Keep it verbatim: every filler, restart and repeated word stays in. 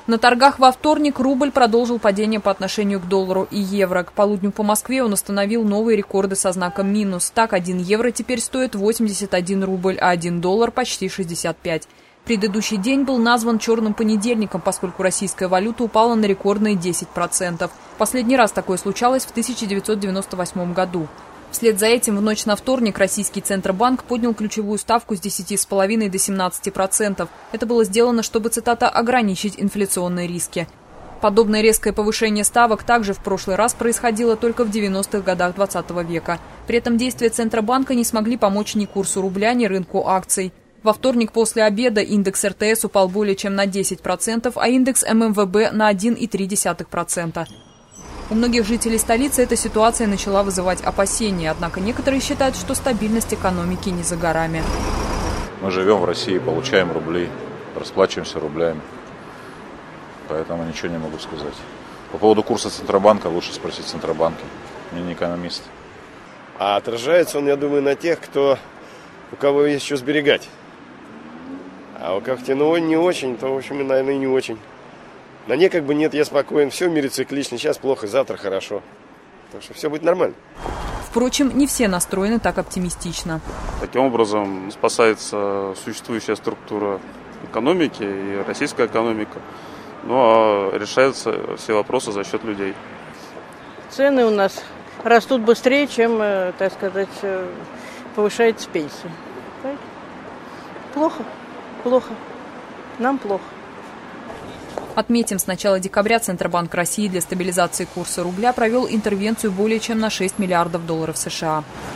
На торгах во вторник рубль продолжил падение по отношению к доллару и евро. К полудню по Москве он установил новые рекорды со знаком минус. Так, один евро теперь стоит восемьдесят один рубль, а один доллар почти шестьдесят пять. Предыдущий день был назван черным понедельником, поскольку российская валюта упала на рекордные десять процентов. Последний раз такое случалось в тысяча девятьсот девяносто восьмом году. Вслед за этим в ночь на вторник российский Центробанк поднял ключевую ставку с десяти целых пяти десятых до семнадцати процентов. Это было сделано, чтобы, цитата, «ограничить инфляционные риски». Подобное резкое повышение ставок также в прошлый раз происходило только в девяностых годах двадцатого века. При этом действия Центробанка не смогли помочь ни курсу рубля, ни рынку акций. Во вторник после обеда индекс эр тэ эс упал более чем на десять процентов, а индекс эм эм вэ бэ на один целых три десятых процента. У многих жителей столицы эта ситуация начала вызывать опасения, однако некоторые считают, что стабильность экономики не за горами. Мы живем в России, получаем рубли, расплачиваемся рублями, поэтому ничего не могу сказать. По поводу курса Центробанка лучше спросить Центробанка, я не экономист. А отражается он, я думаю, на тех, кто, у кого есть что сберегать. А у кого ну, не очень, то, в общем, наверное, и не очень. На ней как бы нет, я спокоен, все в мире циклично, сейчас плохо, завтра хорошо. Так что все будет нормально. Впрочем, не все настроены так оптимистично. Таким образом спасается существующая структура экономики и российская экономика. Ну а решаются все вопросы за счет людей. Цены у нас растут быстрее, чем, так сказать, повышается пенсия. Плохо, плохо. Нам плохо. Отметим, с начала декабря Центробанк России для стабилизации курса рубля провел интервенцию более чем на шесть миллиардов долларов США.